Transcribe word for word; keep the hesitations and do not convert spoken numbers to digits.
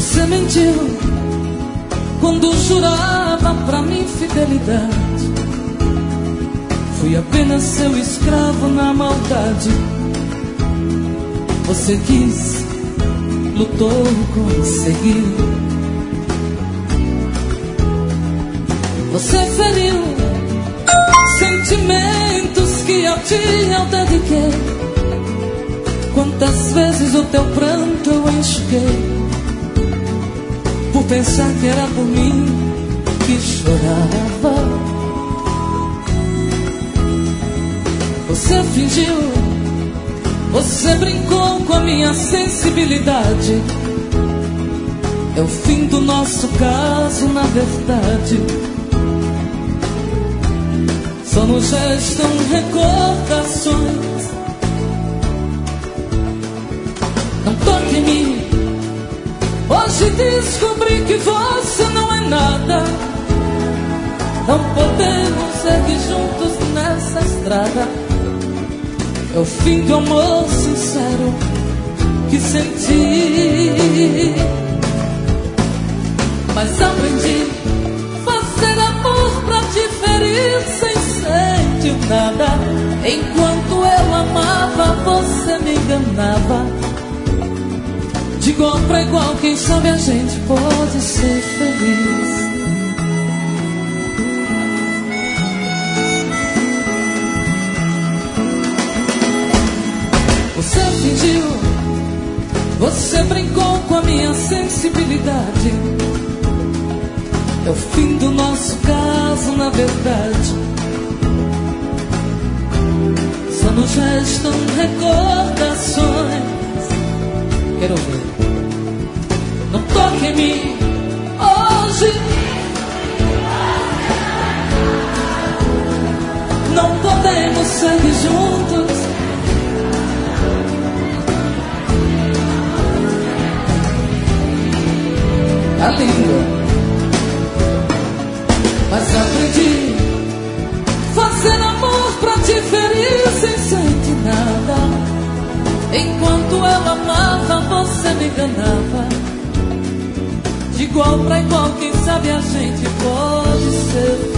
Você mentiu quando jurava pra mim fidelidade. Fui apenas seu escravo na maldade. Você quis, lutou, conseguiu. Você feriu sentimentos que eu te eu dediquei. Quantas vezes o teu pranto eu enxuguei, por pensar que era por mim que chorava. Você fingiu, você brincou com a minha sensibilidade. É o fim do nosso caso, na verdade. Só nos restam recordações. Não toque em mim. Hoje descobri que você não é nada. Não podemos seguir juntos nessa estrada. É o fim do amor sincero que senti. Mas aprendi fazer amor pra te ferir sem sentir nada. Enquanto eu amava, você me enganava. De igual pra igual, quem sabe a gente pode ser feliz. Você fingiu, você brincou com a minha sensibilidade. É o fim do nosso caso, na verdade. Só nos restam recordações. Quero ver. Não toque em mim hoje. Não podemos seguir juntos. A língua. Mas aprendi fazer amor pra te ferir sem sentir nada. Enquanto eu amava, você me enganava. De igual pra igual, quem sabe a gente pode ser